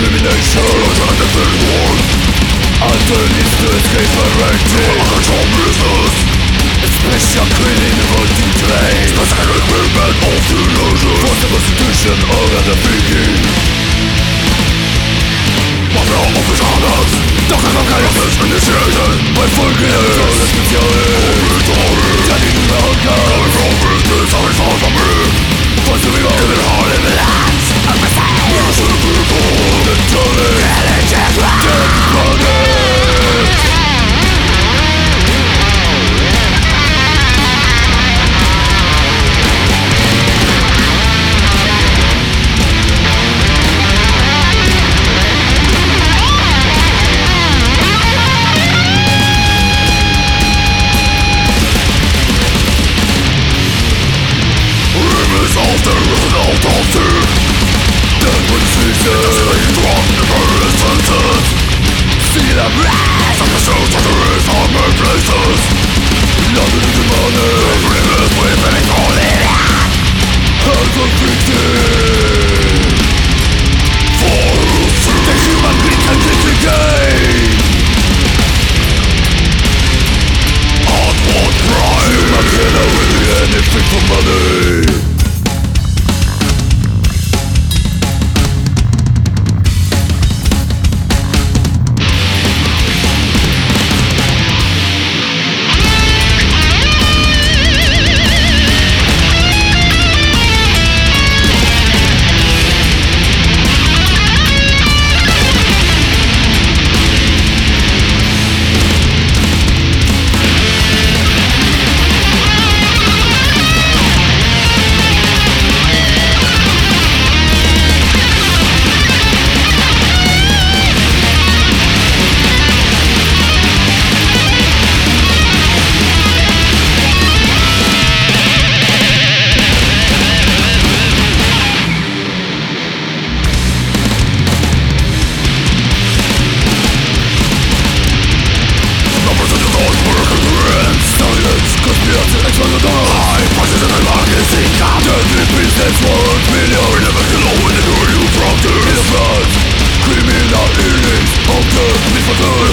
discrimination and the third world. Until it's to escape a rating control business. Special cleaning voting trade. Special movement of delusion. For the constitution or the thinking. Mafia oficiales. Doctor of chaos initiated by Volker. Zone speciale. Standing in the organ. Coming from business, having fought from me. For survival. In the heart of the lands of my side. Where's the people? The Johnny. Dead bodies.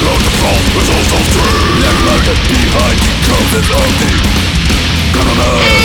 Behind the curtains of the government.